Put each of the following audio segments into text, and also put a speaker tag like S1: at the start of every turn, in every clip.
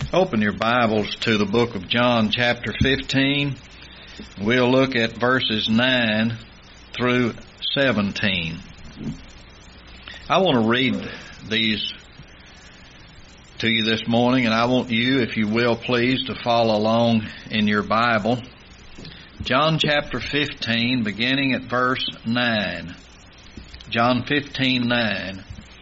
S1: Open your Bibles to the book of John chapter 15. We'll look at verses 9 through 17. I want to read these to you this morning, and I want you, if you will, please, to follow along in your Bible. John chapter 15, beginning at verse 9. John 15:9.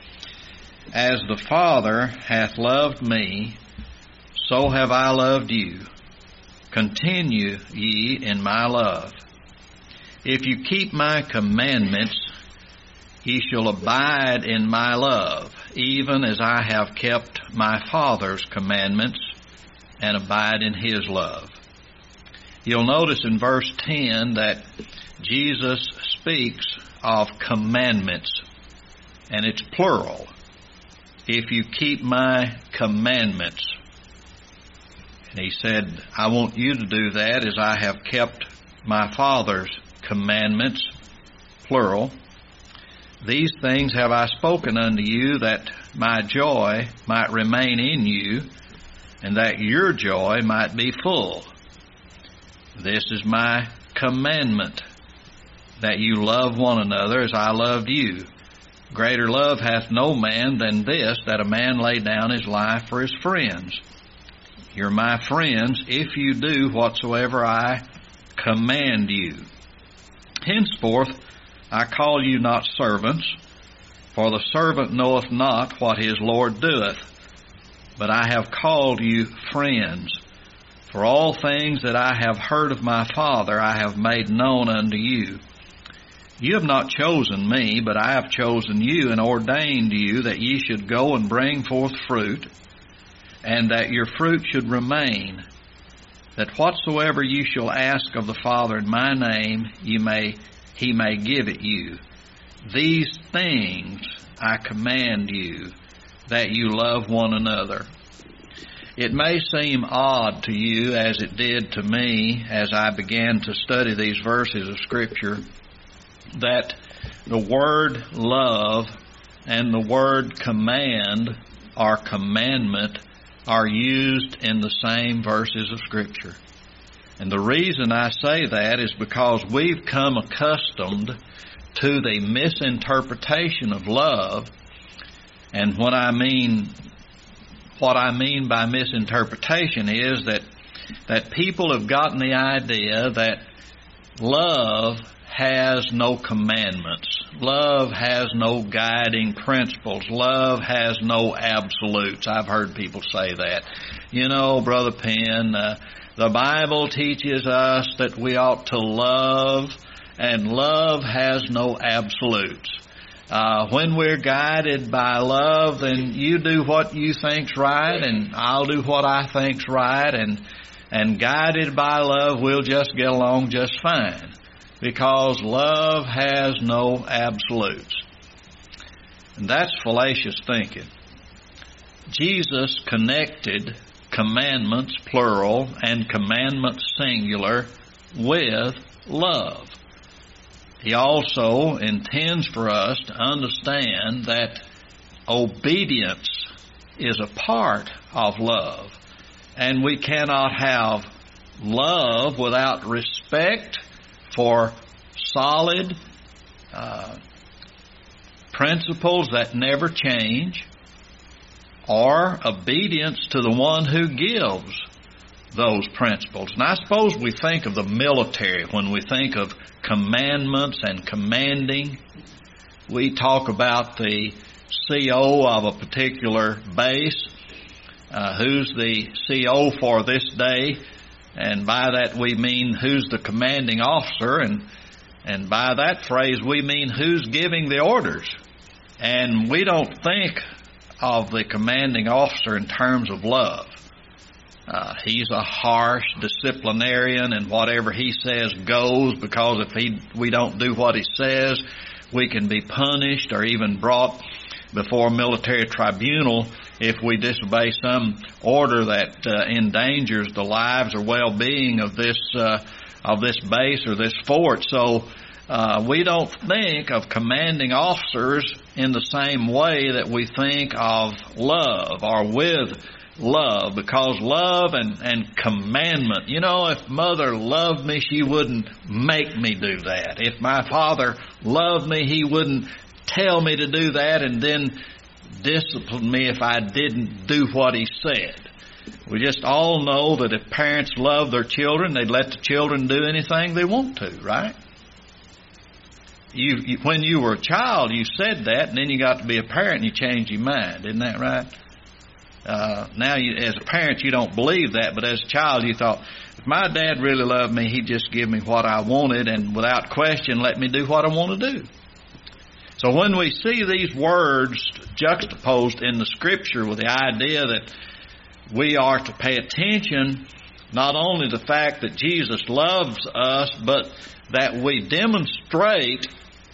S1: As the Father hath loved me, so have I loved you. Continue ye in my love. If you keep my commandments, ye shall abide in my love, even as I have kept my Father's commandments and abide in his love. You'll notice in verse 10 that Jesus speaks of commandments, and it's plural. If you keep my commandments. And he said, I want you to do that as I have kept my Father's commandments, plural. These things have I spoken unto you, that my joy might remain in you, and that your joy might be full. This is my commandment, that you love one another as I loved you. Greater love hath no man than this, that a man lay down his life for his friends. You're my friends if you do whatsoever I command you. Henceforth I call you not servants, for the servant knoweth not what his Lord doeth, but I have called you friends. For all things that I have heard of my Father I have made known unto you. You have not chosen me, but I have chosen you and ordained you that ye should go and bring forth fruit, and that your fruit should remain, that whatsoever you shall ask of the Father in my name, he may give it you. These things I command you, that you love one another. It may seem odd to you, as it did to me as I began to study these verses of Scripture, that the word love and the word command or commandment are used in the same verses of Scripture. And the reason I say that is because we've come accustomed to the misinterpretation of love. And what I mean by misinterpretation is that people have gotten the idea that love has no commandments. Love has no guiding principles. Love has no absolutes. I've heard people say that. You know, Brother Penn, the Bible teaches us that we ought to love, and love has no absolutes. When we're guided by love, then you do what you think's right, and I'll do what I think's right, and guided by love, we'll just get along just fine. Because love has no absolutes. And that's fallacious thinking. Jesus connected commandments, plural, and commandments, singular, with love. He also intends for us to understand that obedience is a part of love. And we cannot have love without respect for solid principles that never change, or obedience to the one who gives those principles. And I suppose we think of the military when we think of commandments and commanding. We talk about the CO of a particular base, who's the CO for this day. And by that we mean who's the commanding officer, and by that phrase we mean who's giving the orders. And we don't think of the commanding officer in terms of love. He's a harsh disciplinarian, and whatever he says goes, because if we don't do what he says, we can be punished or even brought before a military tribunal if we disobey some order that endangers the lives or well-being of this base or this fort. So we don't think of commanding officers in the same way that we think of love or with love, because love and commandment. You know, if Mother loved me, she wouldn't make me do that. If my father loved me, he wouldn't tell me to do that and then discipline me if I didn't do what he said. We just all know that if parents love their children, they'd let the children do anything they want to, right? You when you were a child, you said that, and then you got to be a parent and you changed your mind. Isn't that right? Now, as a parent, you don't believe that, but as a child, you thought, if my dad really loved me, he'd just give me what I wanted and without question let me do what I want to do. So when we see these words juxtaposed in the Scripture with the idea that we are to pay attention not only to the fact that Jesus loves us, but that we demonstrate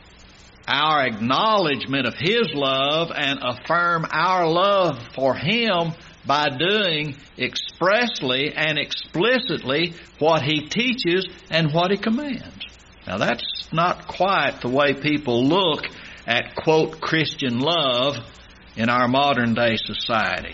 S1: our acknowledgement of His love and affirm our love for Him by doing expressly and explicitly what He teaches and what He commands. Now that's not quite the way people look at, quote, Christian love in our modern day society.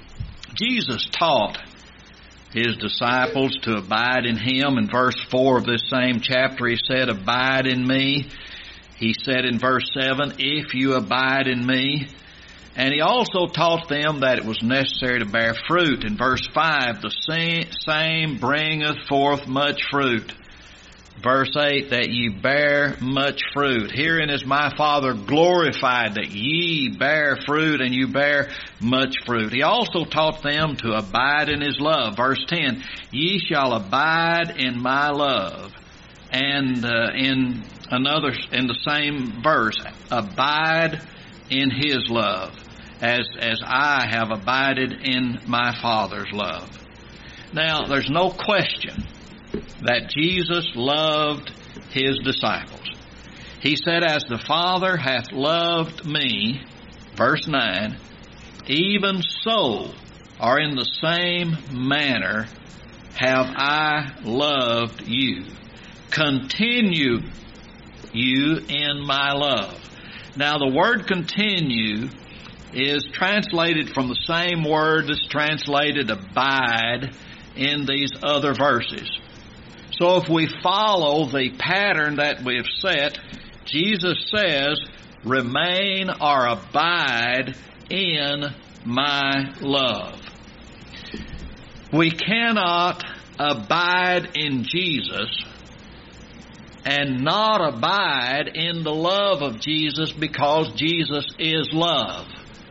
S1: Jesus taught His disciples to abide in Him. In verse 4 of this same chapter, He said, abide in me. He said in verse 7, if you abide in me. And He also taught them that it was necessary to bear fruit. In verse 5, the same bringeth forth much fruit. Verse 8, that ye bear much fruit. Herein is my Father glorified, that ye bear fruit, and you bear much fruit. He also taught them to abide in His love. Verse 10, ye shall abide in my love. And in the same verse, abide in His love, as I have abided in my Father's love. Now, there's no question that Jesus loved His disciples. He said, as the Father hath loved me, verse 9, even so, or in the same manner, have I loved you. Continue you in my love. Now, the word continue is translated from the same word that's translated abide in these other verses. So if we follow the pattern that we have set, Jesus says, remain or abide in my love. We cannot abide in Jesus and not abide in the love of Jesus, because Jesus is love.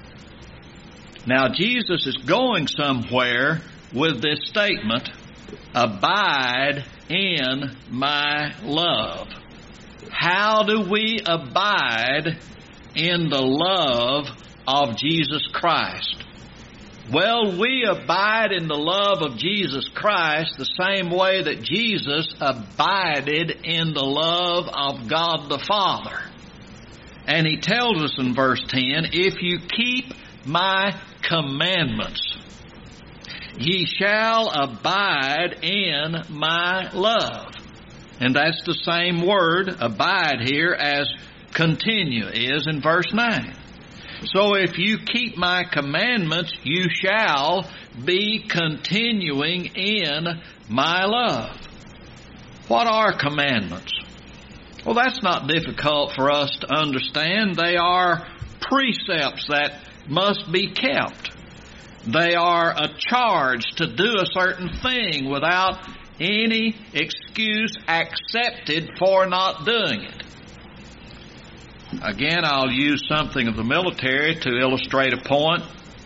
S1: Now, Jesus is going somewhere with this statement, abide in my love. How do we abide in the love of Jesus Christ? Well, we abide in the love of Jesus Christ the same way that Jesus abided in the love of God the Father. And He tells us in verse 10, if you keep my commandments, ye shall abide in my love. And that's the same word, abide, here as continue is in verse 9. So if you keep my commandments, you shall be continuing in my love. What are commandments? Well, that's not difficult for us to understand. They are precepts that must be kept. They are a charge to do a certain thing without any excuse accepted for not doing it. Again, I'll use something of the military to illustrate a point.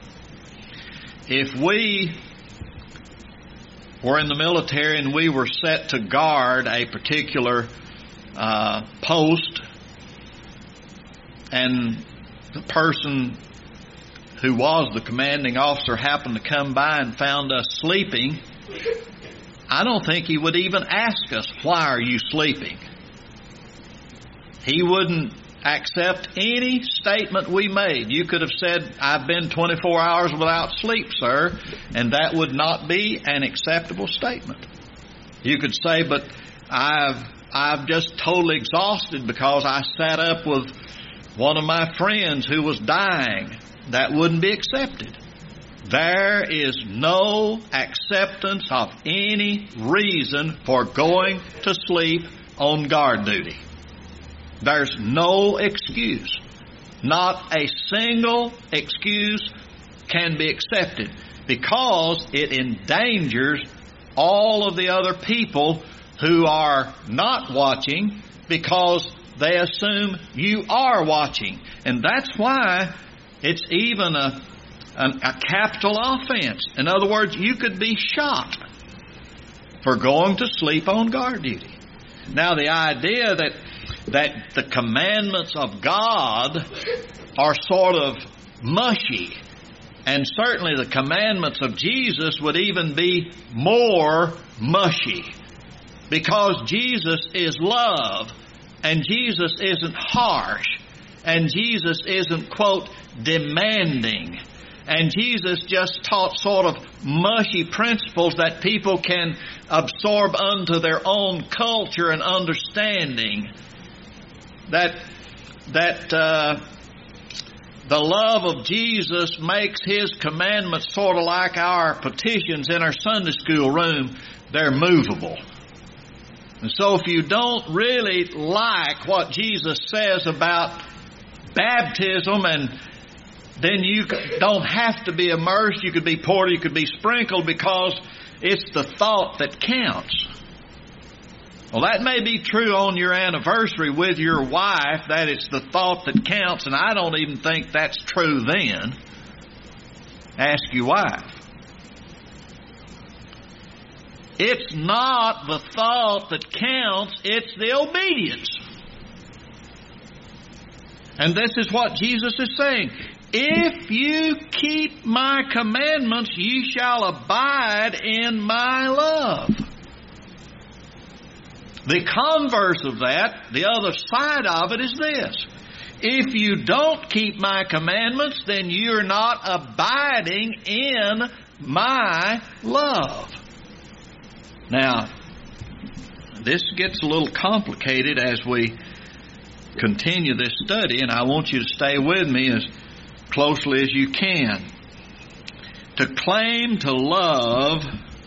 S1: If we were in the military and we were set to guard a particular post, and the person who was the commanding officer happened to come by and found us sleeping, I don't think he would even ask us, why are you sleeping? He wouldn't accept any statement we made. You could have said, I've been 24 hours without sleep, sir, and that would not be an acceptable statement. You could say, but I've just totally exhausted because I sat up with one of my friends who was dying. That wouldn't be accepted. there is no acceptance of any reason for going to sleep on guard duty. There's no excuse. Not a single excuse can be accepted, because it endangers all of the other people who are not watching, because they assume you are watching. And that's why it's even a capital offense. In other words, you could be shot for going to sleep on guard duty. Now, the idea that the commandments of God are sort of mushy, and certainly the commandments of Jesus would even be more mushy, because Jesus is love, and Jesus isn't harsh, and Jesus isn't, quote, demanding, and Jesus just taught sort of mushy principles that people can absorb unto their own culture and understanding. That the love of Jesus makes His commandments sort of like our petitions in our Sunday school room. They're movable. And so if you don't really like what Jesus says about baptism, and then you don't have to be immersed, you could be poured, you could be sprinkled, because it's the thought that counts. Well, that may be true on your anniversary with your wife, that it's the thought that counts, and I don't even think that's true then. Ask your wife. It's not the thought that counts, it's the obedience. And this is what Jesus is saying. If you keep my commandments, ye shall abide in my love. The converse of that, the other side of it, is this. If you don't keep my commandments, then you're not abiding in my love. Now, this gets a little complicated as we continue this study, and I want you to stay with me as closely as you can. To claim to love,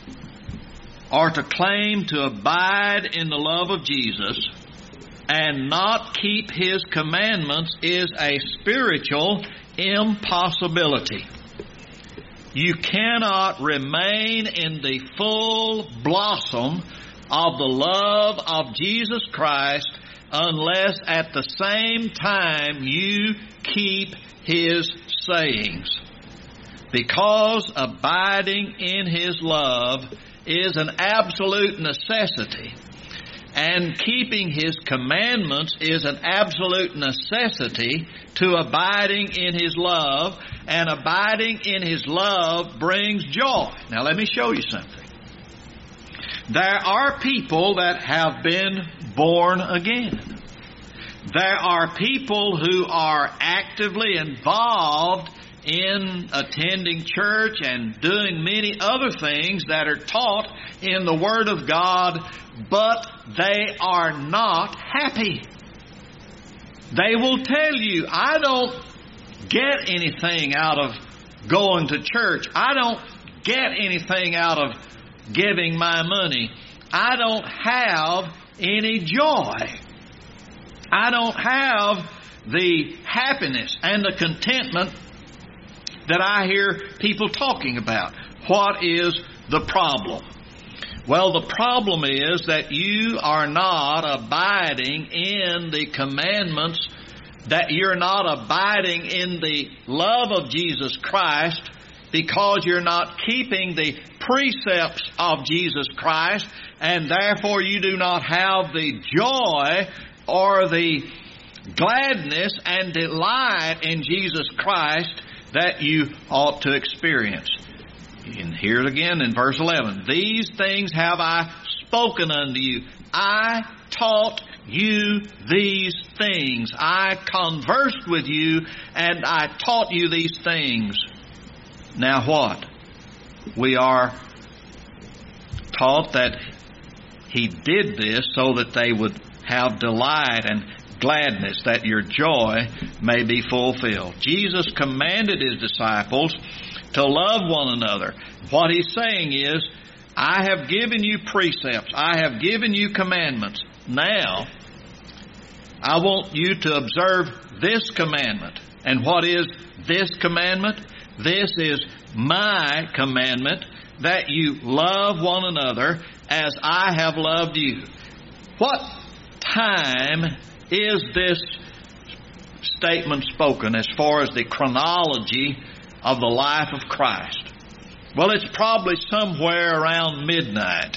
S1: or to claim to abide in the love of Jesus and not keep His commandments, is a spiritual impossibility. You cannot remain in the full blossom of the love of Jesus Christ unless at the same time you keep His sayings. Because abiding in His love is an absolute necessity, and keeping His commandments is an absolute necessity to abiding in His love, and abiding in His love brings joy. Now let me show you something. There are people that have been born again. There are people who are actively involved in attending church and doing many other things that are taught in the Word of God, but they are not happy. They will tell you, I don't get anything out of going to church. I don't get anything out of giving my money. I don't have any joy. I don't have the happiness and the contentment that I hear people talking about. What is the problem? Well, the problem is that you are not abiding in the commandments, that you're not abiding in the love of Jesus Christ, because you're not keeping the precepts of Jesus Christ, and therefore you do not have the joy or the gladness and delight in Jesus Christ that you ought to experience. And here again in verse 11, these things have I spoken unto you. I taught you these things. I conversed with you, and I taught you these things. Now what? We are taught that He did this so that they would have delight and gladness, that your joy may be fulfilled. Jesus commanded His disciples to love one another. What he's saying is, I have given you precepts. I have given you commandments. Now, I want you to observe this commandment. And what is this commandment? This is my commandment, that you love one another as I have loved you. What time is this statement spoken as far as the chronology of the life of Christ? Well, it's probably somewhere around midnight.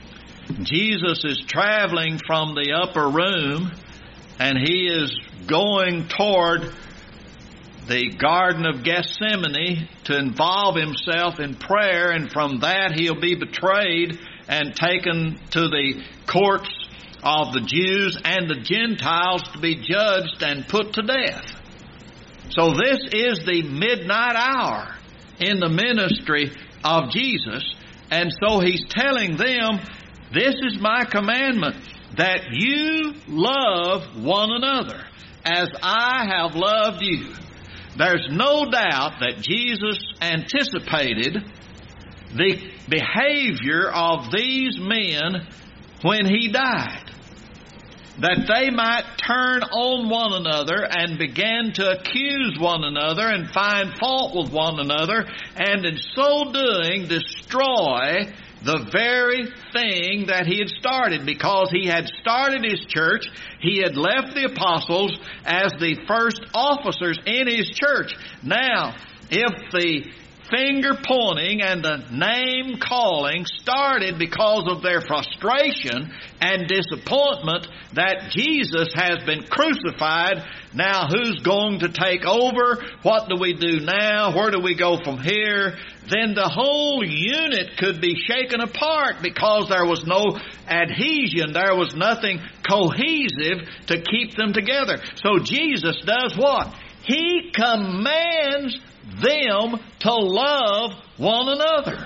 S1: Jesus is traveling from the upper room, and he is going toward the Garden of Gethsemane to involve himself in prayer, and from that he'll be betrayed and taken to the courts of the Jews and the Gentiles to be judged and put to death. So this is the midnight hour in the ministry of Jesus, and so he's telling them, this is my commandment, that you love one another as I have loved you. There's no doubt that Jesus anticipated the behavior of these men when he died, that they might turn on one another and begin to accuse one another and find fault with one another, and in so doing destroy the very thing that he had started. Because he had started his church, he had left the apostles as the first officers in his church. Now, if the finger pointing and the name calling started because of their frustration and disappointment that Jesus has been crucified, now who's going to take over? What do we do now? Where do we go from here? Then the whole unit could be shaken apart because there was no adhesion. There was nothing cohesive to keep them together. So Jesus does what? He commands them to love one another.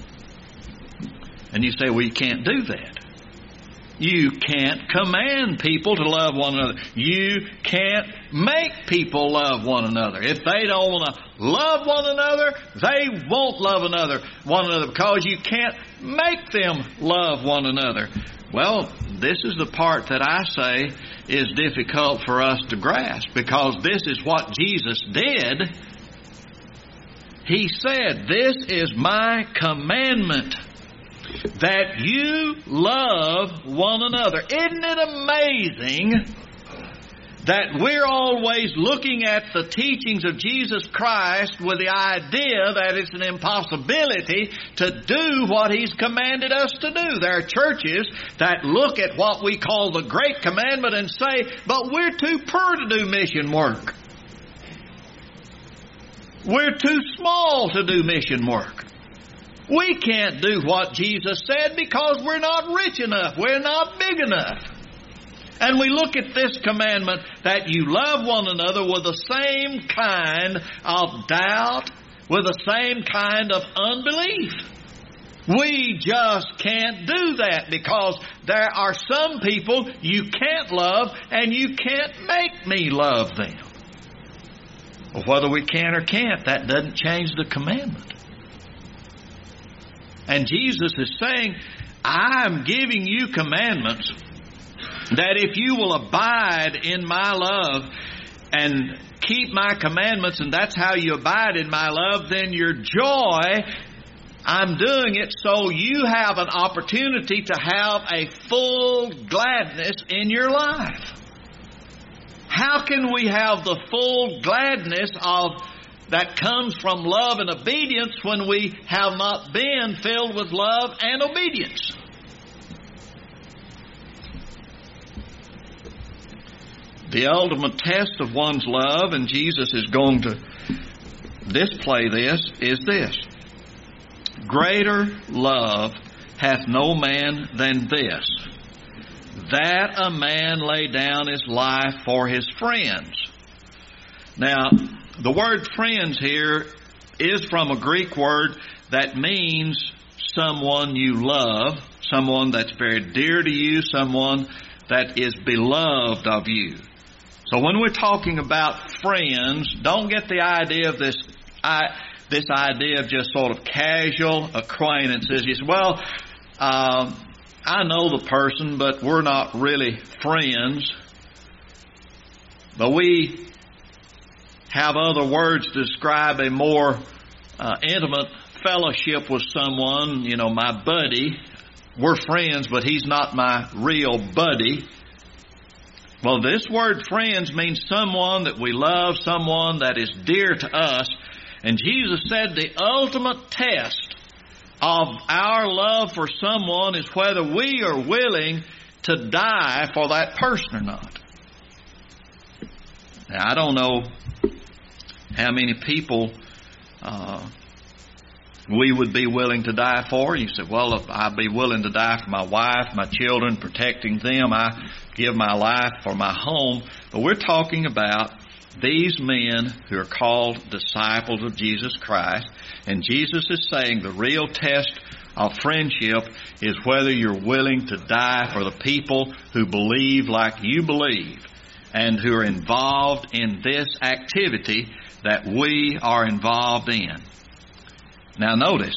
S1: And you say, well, you can't do that. You can't command people to love one another. You can't make people love one another. If they don't want to love one another, they won't love one another because you can't make them love one another. Well, this is the part that I say is difficult for us to grasp, because this is what Jesus did. He said, this is my commandment, that you love one another. Isn't it amazing that we're always looking at the teachings of Jesus Christ with the idea that it's an impossibility to do what He's commanded us to do? There are churches that look at what we call the Great Commandment and say, but we're too poor to do mission work. We're too small to do mission work. We can't do what Jesus said because we're not rich enough. We're not big enough. And we look at this commandment that you love one another with the same kind of doubt, with the same kind of unbelief. We just can't do that because there are some people you can't love and you can't make me love them. Well, whether we can or can't, that doesn't change the commandment. And Jesus is saying, I'm giving you commandments that if you will abide in my love and keep my commandments, and that's how you abide in my love, then your joy, I'm doing it so you have an opportunity to have a full gladness in your life. How can we have the full gladness that comes from love and obedience when we have not been filled with love and obedience? The ultimate test of one's love, and Jesus is going to display this, is this. Greater love hath no man than this, that a man lay down his life for his friends. Now, the word friends here is from a Greek word that means someone you love, someone that's very dear to you, someone that is beloved of you. So when we're talking about friends, don't get the idea of this this idea of just sort of casual acquaintances. You say, well, I know the person, but we're not really friends. But we have other words to describe a more intimate fellowship with someone. You know, my buddy. We're friends, but he's not my real buddy. Well, this word friends means someone that we love, someone that is dear to us. And Jesus said the ultimate test of our love for someone is whether we are willing to die for that person or not. Now, I don't know how many people we would be willing to die for. You say, well, I'd be willing to die for my wife, my children, protecting them. I give my life for my home. But we're talking about these men who are called disciples of Jesus Christ. And Jesus is saying the real test of friendship is whether you're willing to die for the people who believe like you believe and who are involved in this activity that we are involved in. Now notice,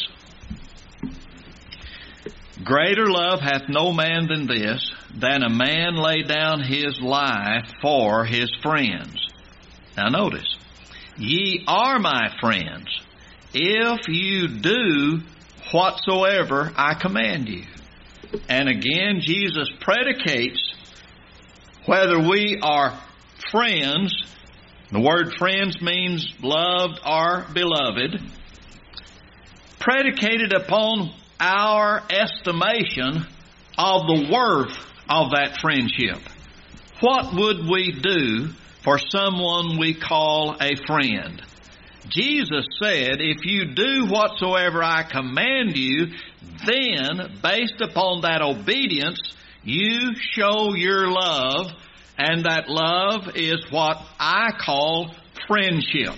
S1: greater love hath no man than this, than a man lay down his life for his friends. Now notice, ye are my friends, if you do whatsoever I command you. And again, Jesus predicates whether we are friends. The word friends means loved or beloved. Predicated upon our estimation of the worth of that friendship. What would we do for someone we call a friend? Jesus said, if you do whatsoever I command you, then, based upon that obedience, you show your love, and that love is what I call friendship.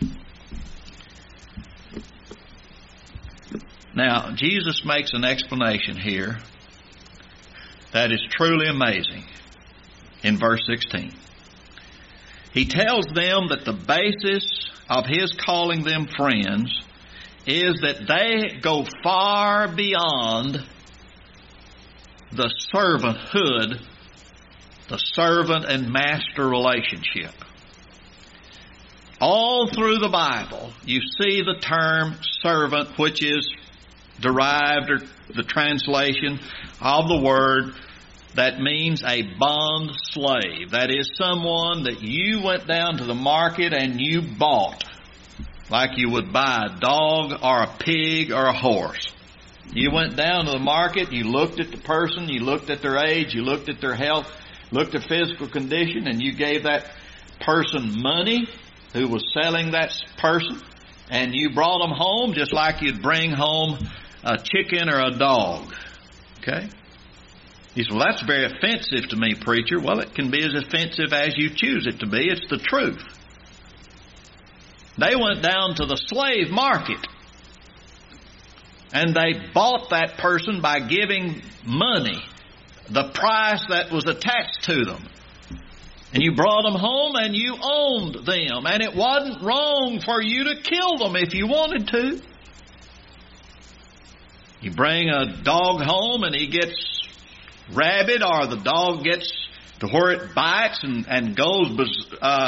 S1: Now, Jesus makes an explanation here that is truly amazing in verse 16. He tells them that the basis of His calling them friends is that they go far beyond the servanthood, the servant and master relationship. All through the Bible, you see the term servant, which is derived, or the translation of the word that means a bond slave. That is someone that you went down to the market and you bought, like you would buy a dog or a pig or a horse. You went down to the market, you looked at the person, you looked at their age, you looked at their health, looked at physical condition, and you gave that person money who was selling that person, and you brought them home just like you'd bring home a chicken or a dog. Okay? He said, well, that's very offensive to me, preacher. Well, it can be as offensive as you choose it to be. It's the truth. They went down to the slave market, and they bought that person by giving money, the price that was attached to them. And you brought them home and you owned them. And it wasn't wrong for you to kill them if you wanted to. You bring a dog home and he gets rabid, or the dog gets to where it bites and goes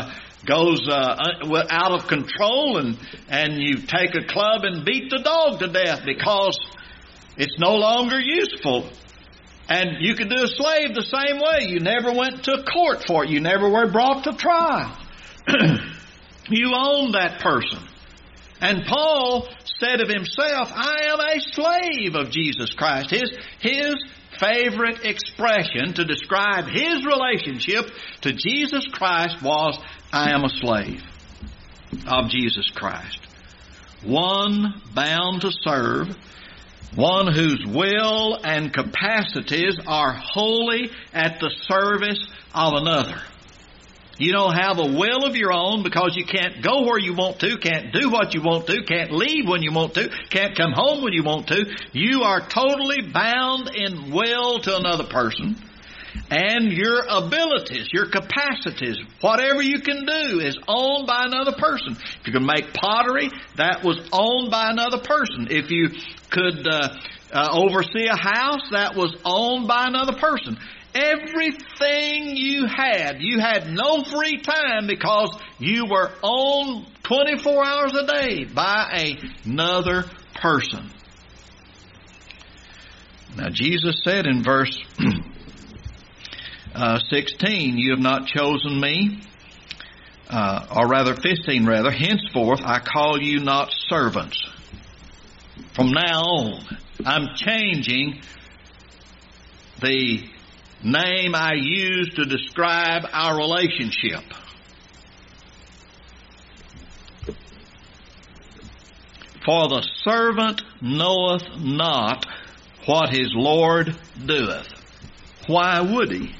S1: out of control, and you take a club and beat the dog to death because it's no longer useful. And you could do a slave the same way. You never went to court for it. You never were brought to trial. You owned that person. And Paul said of himself, I am a slave of Jesus Christ. His favorite expression to describe his relationship to Jesus Christ was, I am a slave of Jesus Christ. One bound to serve, one whose will and capacities are wholly at the service of another. You don't have a will of your own because you can't go where you want to, can't do what you want to, can't leave when you want to, can't come home when you want to. You are totally bound in will to another person. And your abilities, your capacities, whatever you can do is owned by another person. If you can make pottery, that was owned by another person. If you could oversee a house, that was owned by another person. Everything you had no free time because you were owned 24 hours a day by another person. Now Jesus said in verse 16, you have not chosen me, or rather 15 rather, henceforth I call you not servants. From now on, I'm changing the name I use to describe our relationship. For the servant knoweth not what his Lord doeth. Why would he?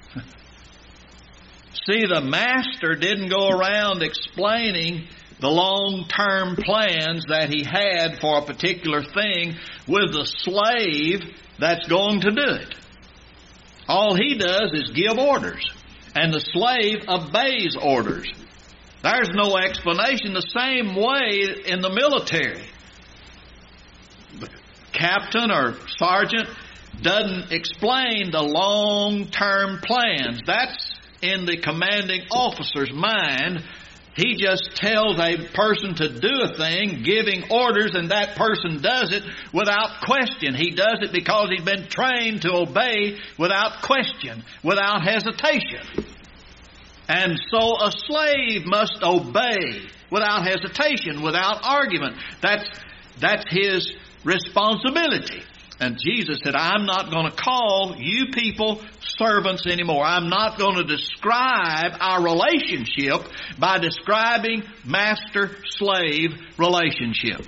S1: See, the master didn't go around explaining the long-term plans that he had for a particular thing with the slave that's going to do it. All he does is give orders, and the slave obeys orders. There's no explanation. The same way in the military. The captain or sergeant doesn't explain the long-term plans. That's in the commanding officer's mind. He just tells a person to do a thing, giving orders, and that person does it without question. He does it because he's been trained to obey without question, without hesitation. And so a slave must obey without hesitation, without argument. That's his responsibility. And Jesus said, I'm not going to call you people servants anymore. I'm not going to describe our relationship by describing master-slave relationships.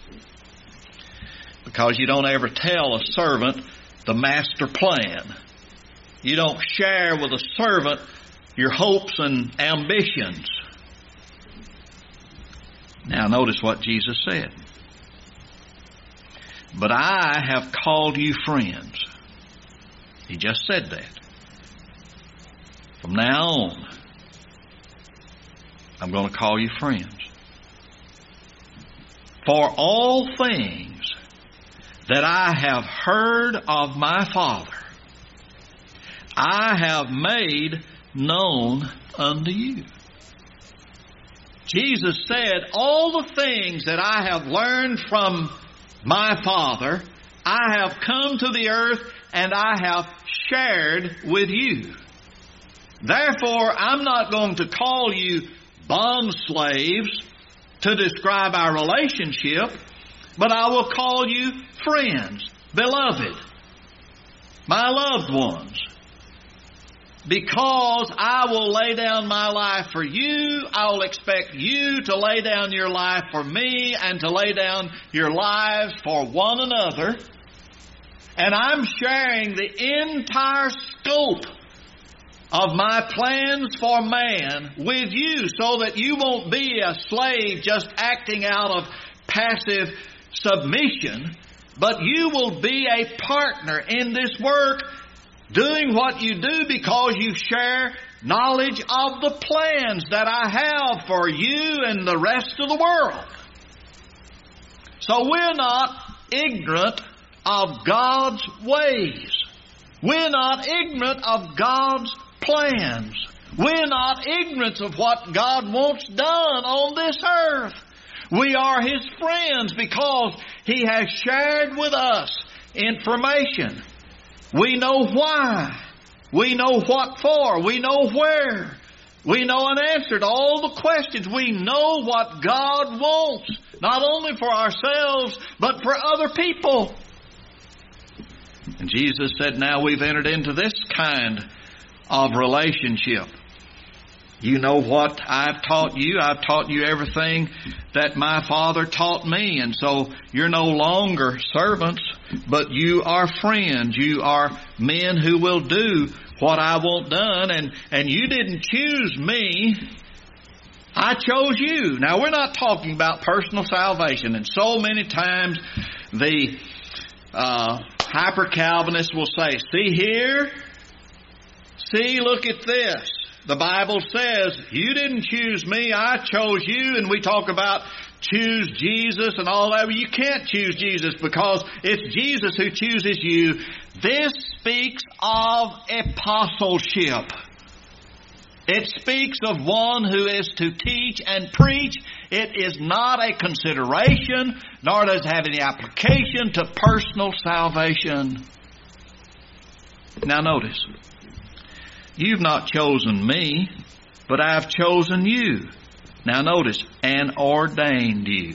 S1: Because you don't ever tell a servant the master plan. You don't share with a servant your hopes and ambitions. Now notice what Jesus said. But I have called you friends. He just said that. From now on, I'm going to call you friends. For all things that I have heard of my Father, I have made known unto you. Jesus said, all the things that I have learned from my Father, I have come to the earth and I have shared with you. Therefore, I'm not going to call you bond slaves to describe our relationship, but I will call you friends, beloved, my loved ones. Because I will lay down my life for you, I will expect you to lay down your life for me and to lay down your lives for one another. And I'm sharing the entire scope of my plans for man with you so that you won't be a slave just acting out of passive submission, but you will be a partner in this work, doing what you do because you share knowledge of the plans that I have for you and the rest of the world. So we're not ignorant of God's ways. We're not ignorant of God's plans. We're not ignorant of what God wants done on this earth. We are His friends because He has shared with us information. We know why. We know what for. We know where. We know an answer to all the questions. We know what God wants, not only for ourselves, but for other people. And Jesus said, now we've entered into this kind of relationship. You know what I've taught you. I've taught you everything that my Father taught me. And so you're no longer servants, but you are friends. You are men who will do what I want done. And you didn't choose me. I chose you. Now, we're not talking about personal salvation. And so many times the hyper-Calvinists will say, see here, See, look at this. The Bible says, you didn't choose me, I chose you. And we talk about choose Jesus and all that. You can't choose Jesus because it's Jesus who chooses you. This speaks of apostleship. It speaks of one who is to teach and preach. It is not a consideration, nor does it have any application to personal salvation. Now notice, you've not chosen me, but I've chosen you. Now notice, and ordained you.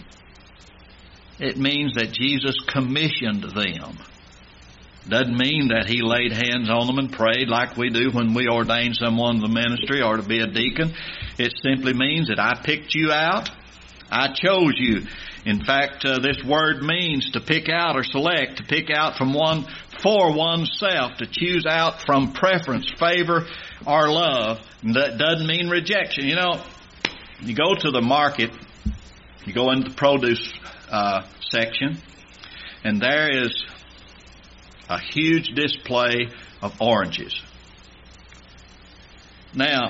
S1: It means that Jesus commissioned them. Doesn't mean that He laid hands on them and prayed like we do when we ordain someone to the ministry or to be a deacon. It simply means that I picked you out. I chose you. In fact, this word means to pick out or select, to pick out from one for oneself, to choose out from preference, favor, or love. That doesn't mean rejection. You know, you go to the market, you go into the produce section, and there is a huge display of oranges. Now,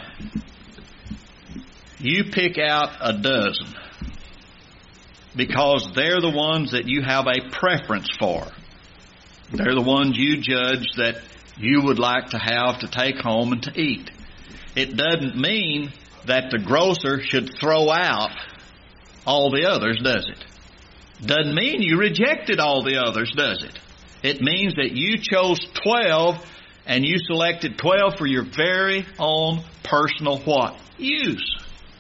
S1: you pick out a dozen because they're the ones that you have a preference for. They're the ones you judge that you would like to have to take home and to eat. It doesn't mean that the grocer should throw out all the others, does it? Doesn't mean you rejected all the others, does it? It means that you chose 12 and you selected 12 for your very own personal what? Use.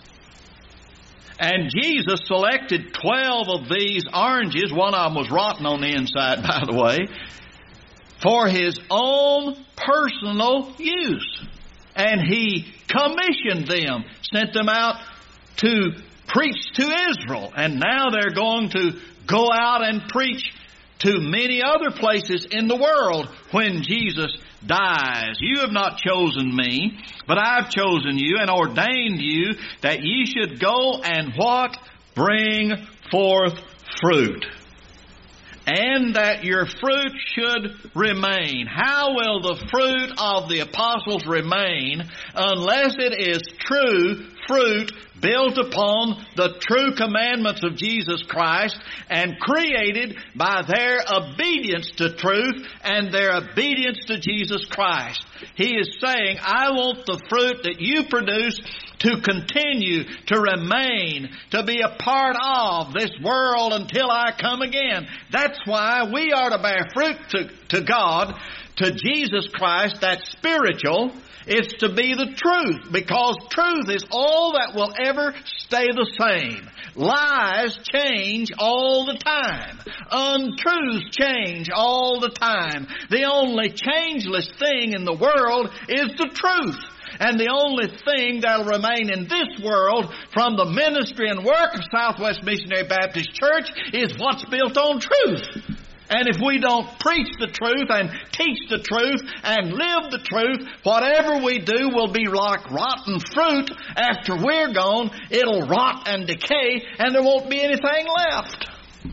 S1: And Jesus selected 12 of these oranges. One of them was rotten on the inside, by the way, for His own personal use. And He commissioned them, sent them out to preach to Israel. And now they're going to go out and preach to many other places in the world when Jesus dies. You have not chosen me, but I've chosen you and ordained you that ye should go and what? Bring forth fruit. And that your fruit should remain. How will the fruit of the apostles remain unless it is true fruit built upon the true commandments of Jesus Christ and created by their obedience to truth and their obedience to Jesus Christ? He is saying, I want the fruit that you produce to continue, to remain, to be a part of this world until I come again. That's why we are to bear fruit to God, to Jesus Christ, that's spiritual. It's to be the truth, because truth is all that will ever stay the same. Lies change all the time. Untruths change all the time. The only changeless thing in the world is the truth. And the only thing that'll remain in this world from the ministry and work of Southwest Missionary Baptist Church is what's built on truth. And if we don't preach the truth and teach the truth and live the truth, whatever we do will be like rotten fruit. After we're gone, it'll rot and decay and there won't be anything left.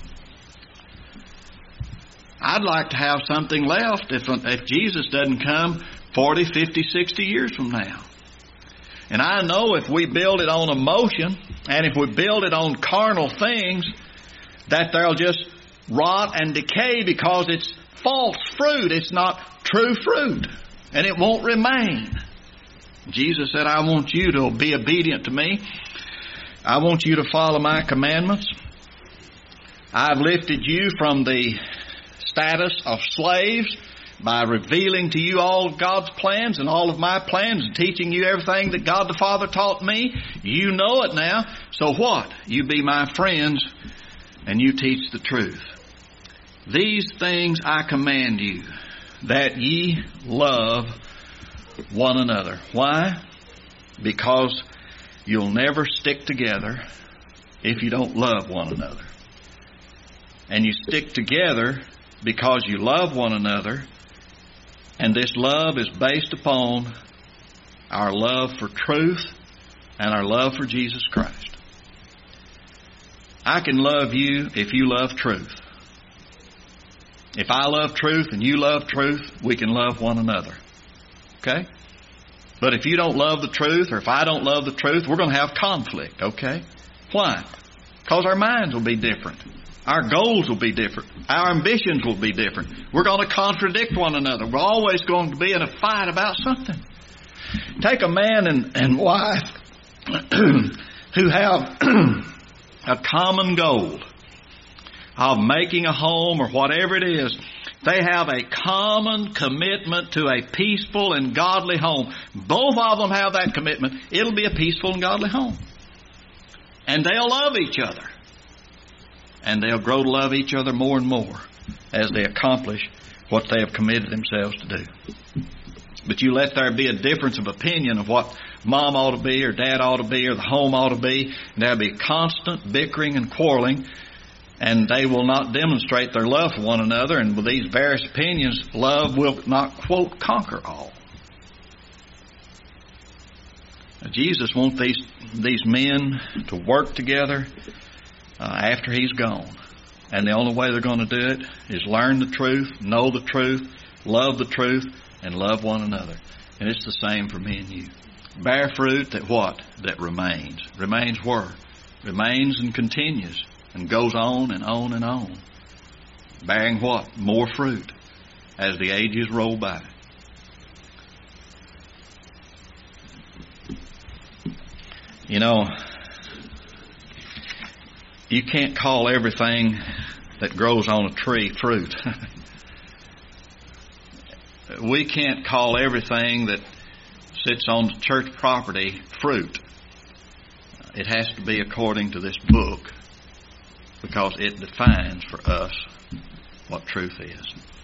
S1: I'd like to have something left if Jesus doesn't come 40, 50, 60 years from now. And I know if we build it on emotion and if we build it on carnal things, that they'll just rot and decay because it's false fruit. It's not true fruit. And it won't remain. Jesus said, I want you to be obedient to me. I want you to follow my commandments. I've lifted you from the status of slaves by revealing to you all of God's plans and all of my plans and teaching you everything that God the Father taught me. You know it now. So what? You be my friends and you teach the truth. These things I command you, that ye love one another. Why? Because you'll never stick together if you don't love one another. And you stick together because you love one another, and this love is based upon our love for truth and our love for Jesus Christ. I can love you if you love truth. If I love truth and you love truth, we can love one another. Okay? But if you don't love the truth, or if I don't love the truth, we're going to have conflict. Okay? Why? Because our minds will be different. Our goals will be different. Our ambitions will be different. We're going to contradict one another. We're always going to be in a fight about something. Take a man and wife who have a common goal of making a home or whatever it is. They have a common commitment to a peaceful and godly home. Both of them have that commitment. It'll be a peaceful and godly home. And they'll love each other. And they'll grow to love each other more and more as they accomplish what they have committed themselves to do. But you let there be a difference of opinion of what mom ought to be or dad ought to be or the home ought to be, and there'll be constant bickering and quarreling, and they will not demonstrate their love for one another. And with these various opinions, love will not, quote, conquer all. Now, Jesus wants these men to work together after He's gone. And the only way they're going to do it is learn the truth, know the truth, love the truth, and love one another. And it's the same for me and you. Bear fruit that what? That remains. Remains where? Remains and continues and goes on and on and on. Bearing what? More fruit as the ages roll by. You know, you can't call everything that grows on a tree fruit. We can't call everything that sits on the church property fruit. It has to be according to this book, because it defines for us what truth is.